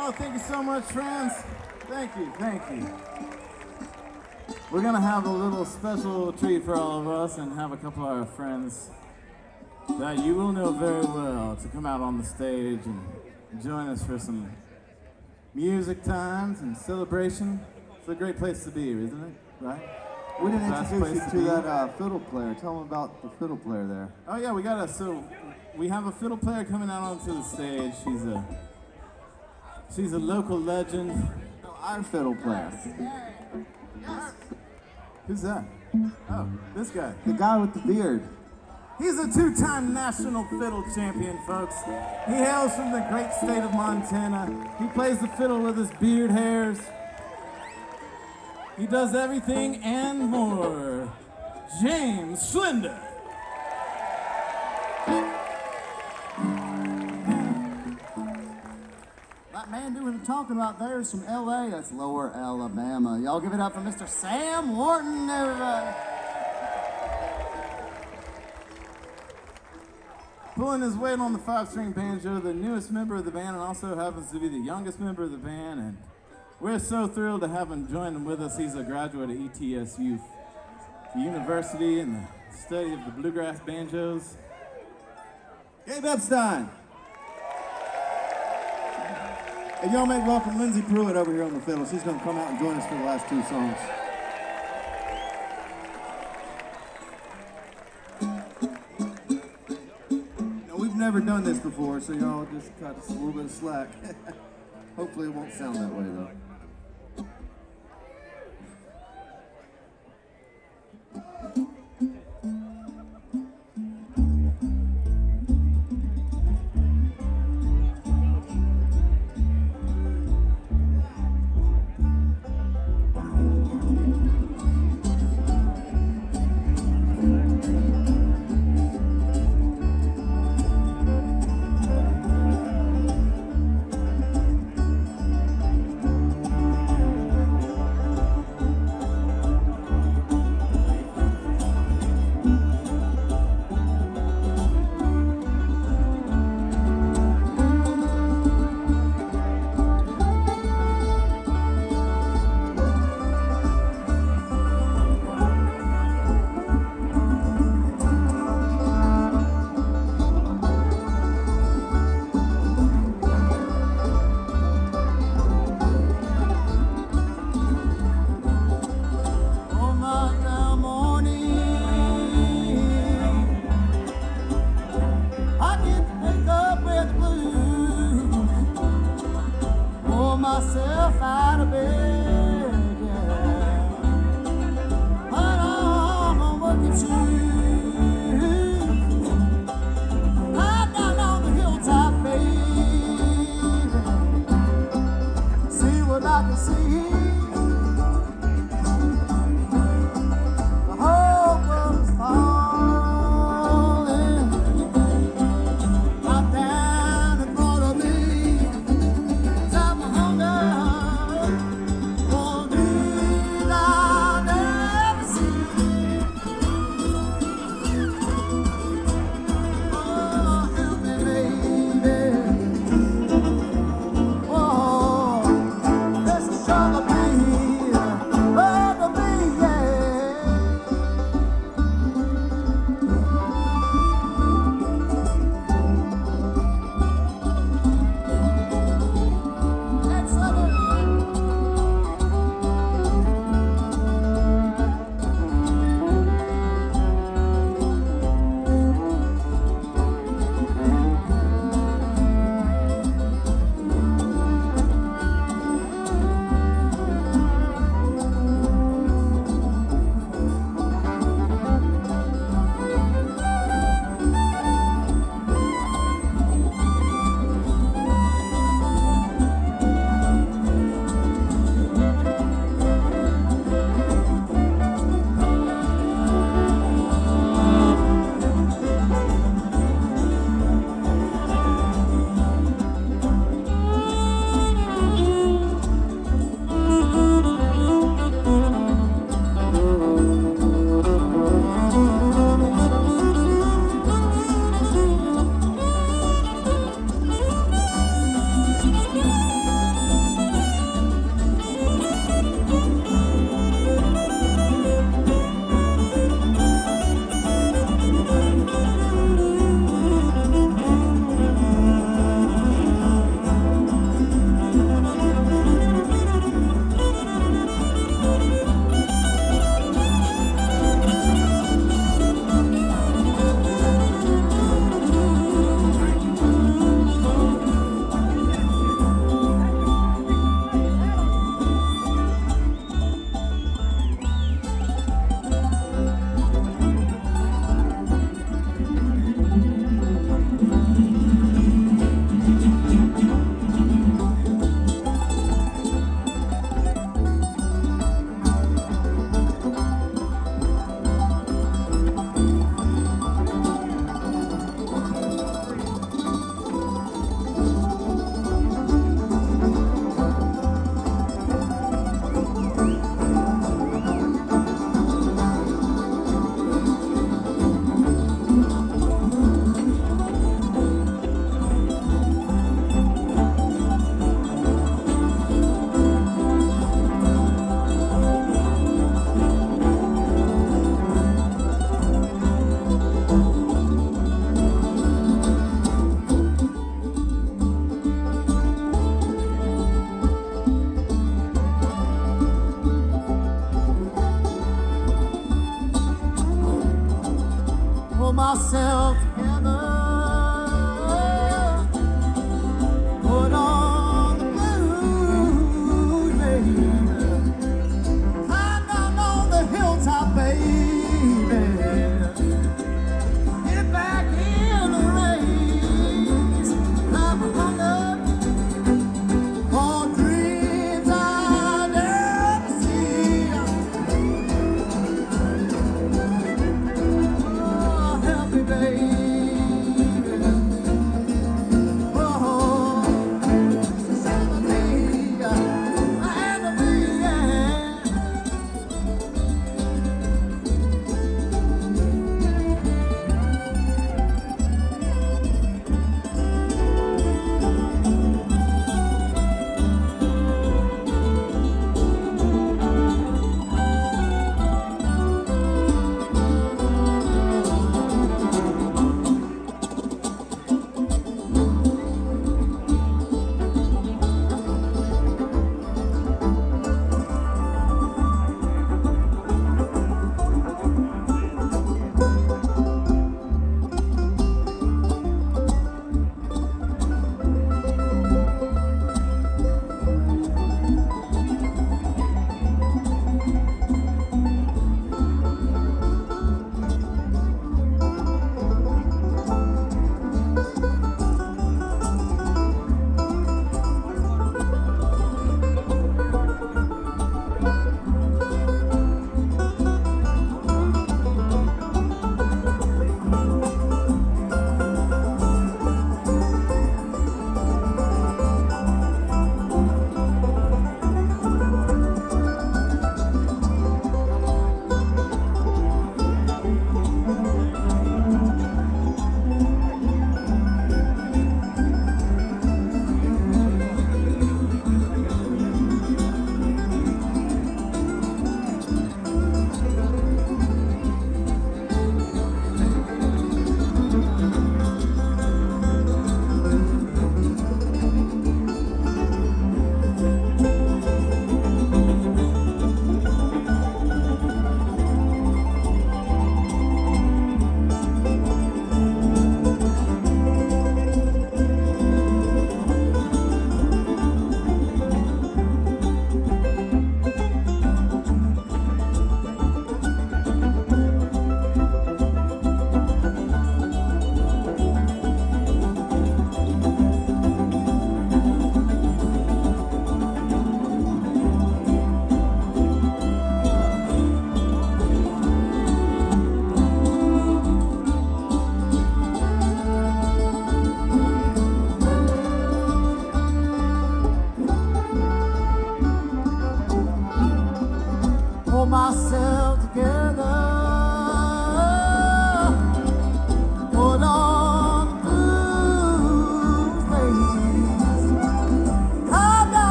Oh, thank you so much, friends. Thank you, thank you. We're gonna have a little special treat for all of us and have a couple of our friends that you will know very well to come out on the stage and join us for some music times and celebration. It's a great place to be, isn't it? Right? We didn't Best introduce place you to to be. that fiddle player. Tell them about the fiddle player there. Oh yeah, we have a fiddle player coming out onto the stage. She's a local legend. No, our fiddle player. Who's that? Oh, this guy. The guy with the beard. He's a two-time national fiddle champion, folks. He hails from the great state of Montana. He plays the fiddle with his beard hairs. He does everything and more. James Schlinder. That man doing the talking about there is from L.A. That's Lower Alabama. Y'all give it up for Mr. Sam Wharton, everybody. Pulling his weight on the five-string banjo, the newest member of the band, and also happens to be the youngest member of the band. And we're so thrilled to have him join with us. He's a graduate of ETSU University in the study of the bluegrass banjos. Gabe Epstein. And y'all make welcome Lindsay Pruitt over here on the fiddle. She's going to come out and join us for the last two songs. Now, we've never done this before, so y'all just cut us a little bit of slack. Hopefully it won't sound that way, though.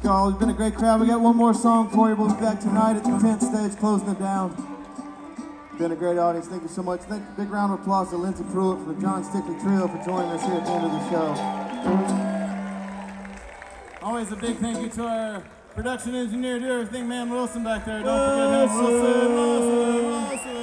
y'all. It's been a great crowd. We got one more song for you. We'll be back tonight at the 10th stage, closing it down. Been a great audience. Thank you so much. Big round of applause to Lindsey Pruitt from the John Stickley Trio for joining us here at the end of the show. Always a big thank you to our production engineer, do everything, man, Wilson back there. Don't forget him, Wilson.